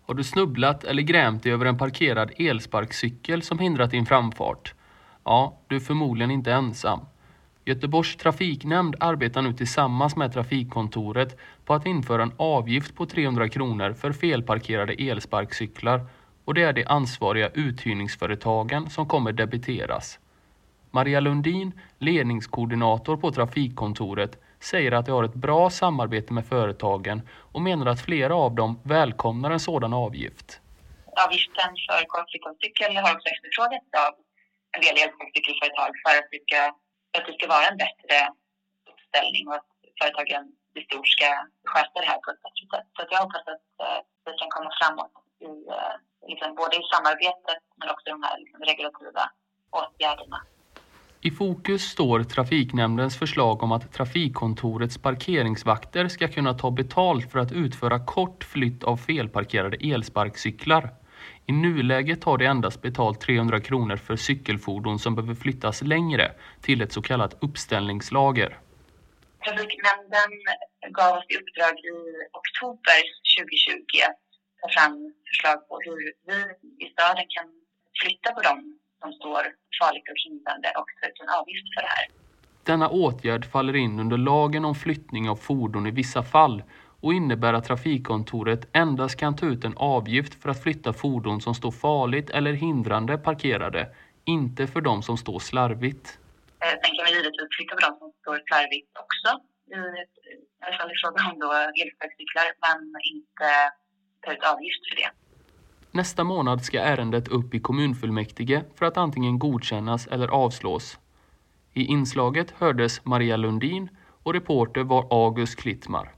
Har du snubblat eller grämt dig över en parkerad elsparkcykel som hindrat din framfart? Ja, du är förmodligen inte ensam. Göteborgs trafiknämnd arbetar nu tillsammans med trafikkontoret på att införa en avgift på 300 kronor för felparkerade elsparkcyklar, och det är de ansvariga uthyrningsföretagen som kommer debiteras. Maria Lundin, ledningskoordinator på trafikkontoret, säger att de har ett bra samarbete med företagen och menar att flera av dem välkomnar en sådan avgift. Avgiften för kortcykelcykel har också efterfrågats av en del elsparkcykelföretag för att det ska vara en bättre uppställning och att företagen i stort ska sköta det här på ett bättre sätt. Så jag hoppas att vi kan komma framåt både i samarbetet men också i de här regulativa åtgärderna. I fokus står trafiknämndens förslag om att trafikkontorets parkeringsvakter ska kunna ta betalt för att utföra kort flytt av felparkerade elsparkcyklar. I nuläget har de endast betalt 300 kronor för cykelfordon som behöver flyttas längre till ett så kallat uppställningslager. Trafiknämnden gav oss i uppdrag i oktober 2020 att ta fram förslag på hur vi i staden kan flytta på dem som står farligt och hindrande och ta ut en avgift för det här. Denna åtgärd faller in under lagen om flyttning av fordon i vissa fall och innebär att trafikkontoret endast kan ta ut en avgift för att flytta fordon som står farligt eller hindrande parkerade, inte för de som står slarvigt. Sen kan vi givetvis flytta på de som står slarvigt också, i alla fall i fråga om elsparkcyklar, men inte ta ut avgift för det. Nästa månad ska ärendet upp i kommunfullmäktige för att antingen godkännas eller avslås. I inslaget hördes Maria Lundin och reporter var August Klittmar.